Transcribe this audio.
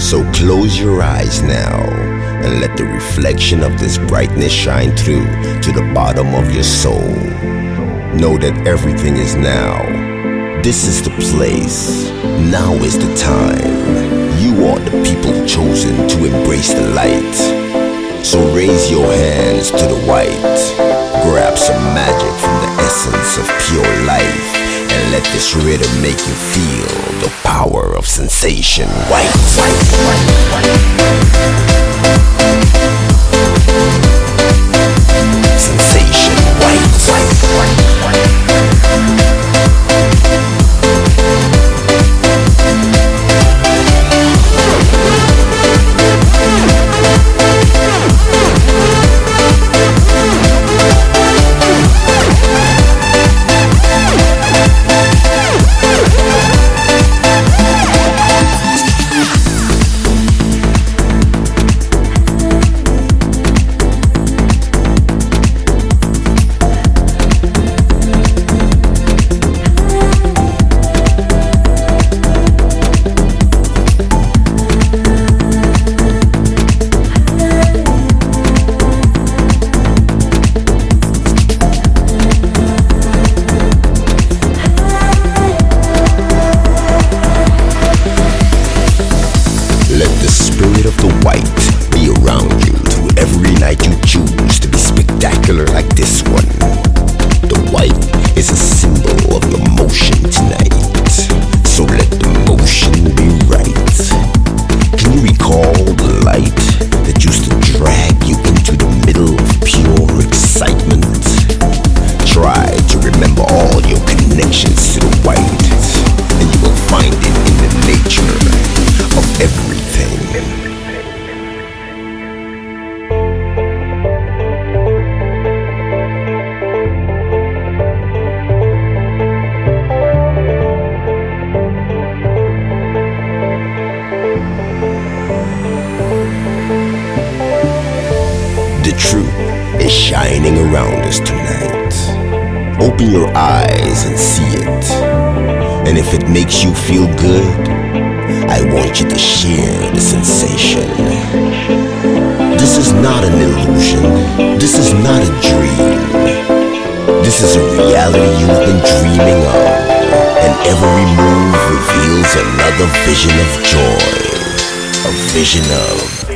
So close your eyes now and let the reflection of this brightness shine through to the bottom of your soul. Know that everything is now. This is the place. Now is the time. You are the people chosen to embrace the light. So raise your hands to the white. Grab some magic from the essence of pure life, and let this rhythm make you feel the power of sensation. White. Sensation. White. Let the spirit of the white be around you through every night you choose to be spectacular like this one. The white is a symbol of your motion tonight, so let the motion be right. Can you recall the light that used to drag you into the middle of pure excitement? Try to remember all your connections to the white, and you will find it in the nature of everything. The truth is shining around us tonight. Open your eyes and see it. And if it makes you feel good, I want you to share the sensation. This is not an illusion. This is not a dream. This is a reality you've been dreaming of. And every move reveals another vision of joy. A vision of